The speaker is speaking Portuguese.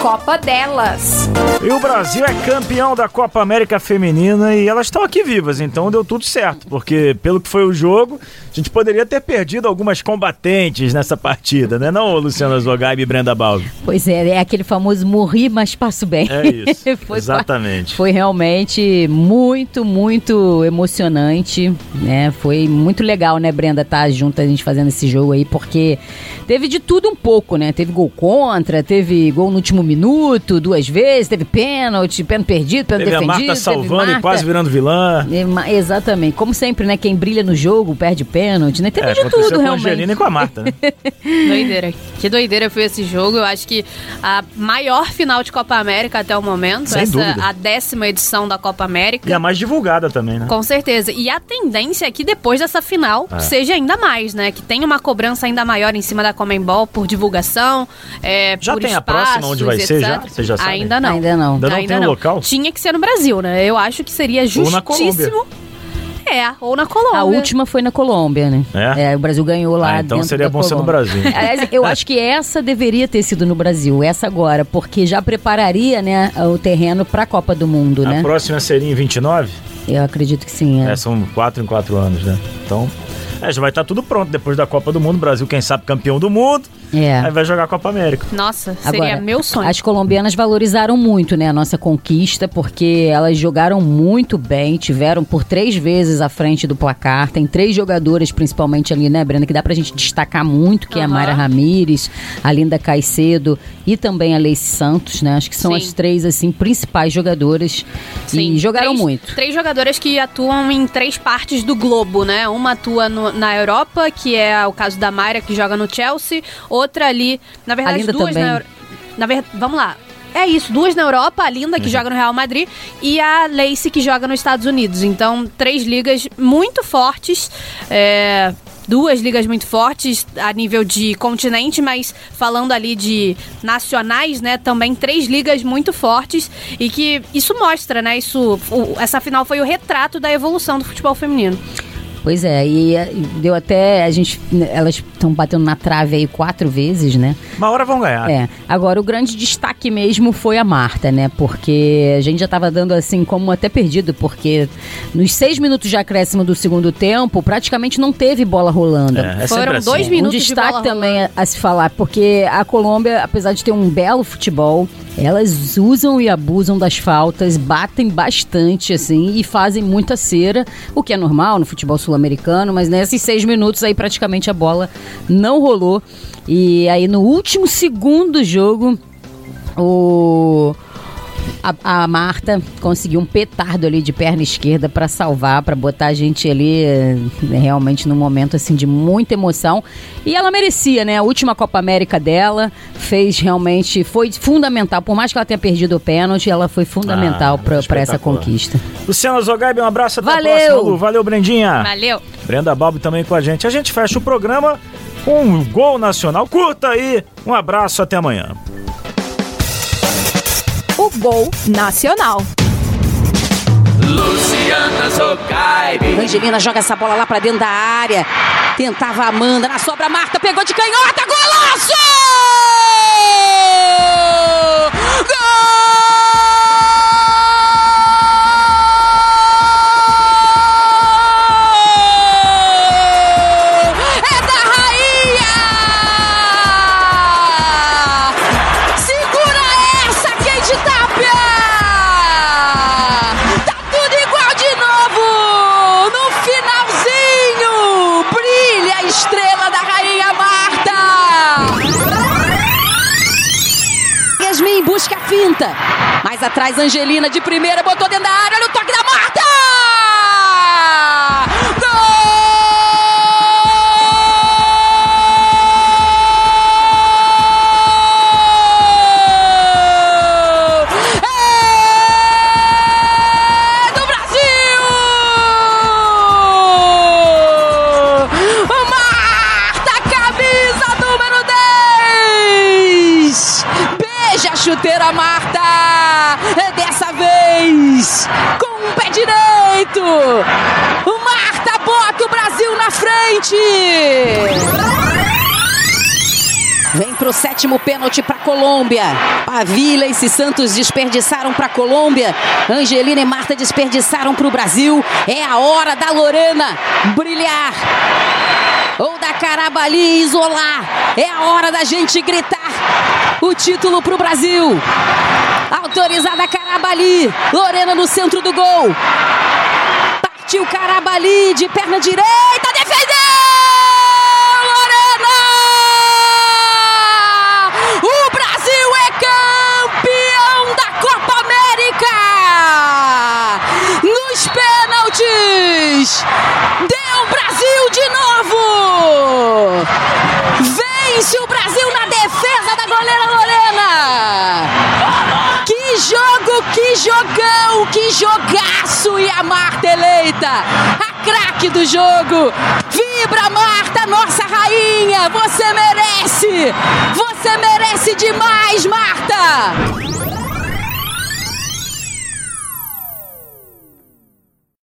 Copa delas. E o Brasil é campeão da Copa América Feminina e elas estão aqui vivas, então deu tudo certo, porque pelo que foi o jogo, a gente poderia ter perdido algumas combatentes nessa partida, né? Não, Luciana Zogaib e Brenda Balbi? Pois é aquele famoso morri, mas passo bem. É isso, exatamente. Foi realmente muito, muito emocionante, né? Foi muito legal, né, Brenda, estar junto a gente fazendo esse jogo aí, porque teve de tudo um pouco, né? Teve gol contra, teve gol no último minuto, 2 vezes, teve pênalti perdido, pênalti defendido. Teve a Marta salvando e quase virando vilã. Exatamente. Como sempre, né? Quem brilha no jogo perde pênalti, né? Teve de tudo, com realmente. A Angelina e com a Marta, né? Doideira. Que doideira foi esse jogo. Eu acho que a maior final de Copa América até o momento. Sem dúvida. A 10ª edição da Copa América. E a mais divulgada também, né? Com certeza. E a tendência é que depois dessa final seja ainda mais, né? Que tenha uma cobrança ainda maior em cima da Conmebol por divulgação, já por tem espaços, a próxima onde vai ser, já? Você já sabe? Ainda não. Ainda não. Ainda não tem um local? Tinha que ser no Brasil, né? Eu acho que seria justíssimo. Ou na Colômbia. Ou na Colômbia. A última foi na Colômbia, né? O Brasil ganhou lá então dentro seria da bom ser no Brasil. Aliás, eu acho que essa deveria ter sido no Brasil, essa agora, porque já prepararia, né, o terreno para a Copa do Mundo, né? A próxima seria em 29? Eu acredito que sim, são 4 em 4 anos, né? Então, já vai estar tudo pronto depois da Copa do Mundo. O Brasil, quem sabe, campeão do mundo. Aí vai jogar a Copa América. Nossa, seria agora, meu sonho. As colombianas valorizaram muito, né, a nossa conquista, porque elas jogaram muito bem, tiveram por 3 vezes à frente do placar. Tem 3 jogadoras, principalmente ali, né, Brenda, que dá pra gente destacar muito, que é a Mayra Ramírez, a Linda Caicedo e também a Leice Santos, né? Acho que são as 3, assim, principais jogadoras. Sim, e jogaram muito. 3 jogadoras que atuam em 3 partes do globo, né? Uma atua na Europa, que é o caso da Mayra, que joga no Chelsea. Outra ali, na verdade, 2 na verdade, vamos lá. É isso, 2 na Europa, a Linda, que joga no Real Madrid, e a Leice, que joga nos Estados Unidos. Então, 3 ligas muito fortes, 2 ligas muito fortes a nível de continente, mas falando ali de nacionais, né, também 3 ligas muito fortes, e que isso mostra, né, essa final foi o retrato da evolução do futebol feminino. Pois é, e deu até, elas estão batendo na trave aí 4 vezes, né? Uma hora vão ganhar. Agora o grande destaque mesmo foi a Marta, né? Porque a gente já estava dando assim como até perdido, porque nos 6 minutos de acréscimo do segundo tempo, praticamente não teve bola rolando. Foram 2 minutos de bola rolando. Um destaque também a se falar, porque a Colômbia, apesar de ter um belo futebol, elas usam e abusam das faltas, batem bastante, assim, e fazem muita cera, o que é normal no futebol sul-americano, mas nesses 6 minutos aí praticamente a bola não rolou. E aí no último segundo do jogo, a Marta conseguiu um petardo ali de perna esquerda para salvar, para botar a gente ali realmente num momento assim de muita emoção. E ela merecia, né? A última Copa América dela foi fundamental. Por mais que ela tenha perdido o pênalti, ela foi fundamental para essa conquista. Luciana Zogaib, um abraço, até Valeu. a próxima, Lu. Valeu, Brendinha. Valeu. Brenda Balbi também com a gente. A gente fecha o programa com um gol nacional. Curta aí. Um abraço, até amanhã. O gol nacional. Luciana Zogaib. Angelina joga essa bola lá pra dentro da área. Tentava a Amanda, na sobra Marta, pegou de canhota, golaço! Gol! É da Rainha! Segura essa, Keide Tapia! Tá tudo igual de novo! No finalzinho! Brilha a estrela da Rainha Marta! Yasmin busca a finta. Mais atrás, Angelina de primeira, botou dentro da área, olha o toque da Marta! Chuteira Marta, dessa vez com um pé direito. Marta bota o Brasil na frente. Vem pro 7º pênalti pra Colômbia. Pavila e Santos desperdiçaram pra Colômbia. Angelina e Marta desperdiçaram pro Brasil. É a hora da Lorena brilhar. Ou da Carabali isolar. É a hora da gente gritar o título pro Brasil. Autorizada a Carabali. Lorena no centro do gol. Partiu Carabali de perna direita. Defendeu! Lorena! O Brasil é campeão da Copa América! Nos pênaltis! Deu Brasil de novo! Vence o Brasil na defesa da goleira Lorena! Que jogo, que jogão, que jogaço! E a Marta eleita a craque do jogo. Vibra, Marta, nossa rainha! Você merece demais!